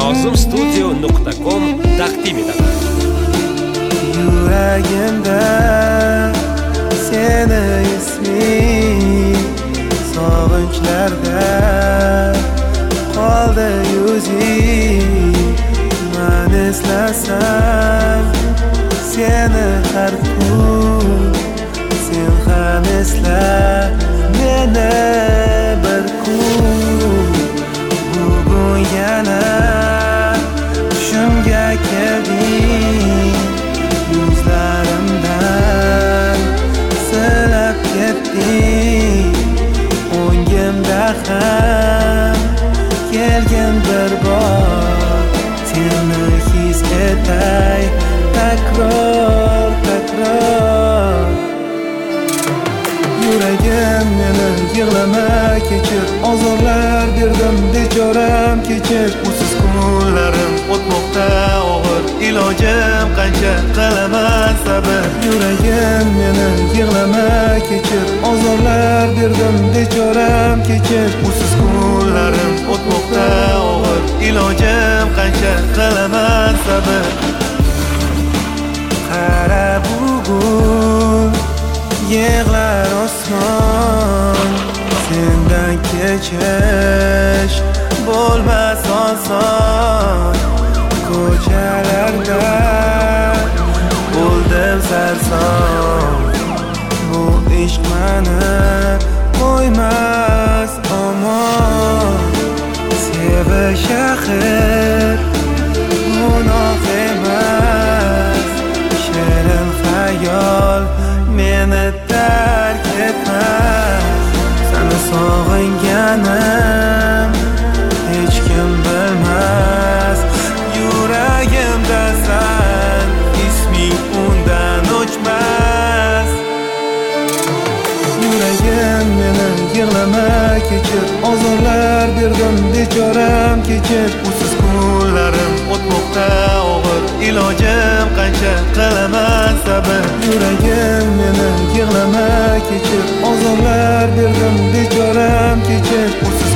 nozimstudio.com taqdim etadi. Yuragimda seni isming, sog'inchlarda qoldi yuzing. Men eslasam seni har kun, sen ham esla meni bir kun. Bugun yana tushimga kelding, yuzlarimdan silab ketding. O'ngimda ham kelgin bir bor, seni his etay takror takror. Yuragim meni yig'lama kechir, ozorlar berdim bechoram kechir. Usiz kunlarim o'tmoqda og'ir, ilojim qancha qilaman sabr. Yuragim meni yig'lama kechir, ozorlar berdim bechoram kechir. Usiz kunlarim o'tmoqda og'ir, ilojim qancha qilaman sabr. Qara bugun yig'lar osmon, sendan kechish bo'lmas oson. Ko'chalarda bo'ldim sarson, bu ishq meni qo'ymas omon. Sevish axir gunoh emas, shirin xayol meni tark etmas. Seni sog'inganim hech kim bilmas. Yuragimda sen isming undan o'chmas. Yuragim meni yig'lama kechir, ozorlar berdim bechoram kechir. Usiz kunlarim o'tmoqda og'ir, ilojim qancha qilaman sabr. Yuragim meni yig'lama kechir, ozorlar berdim bechoram kechir.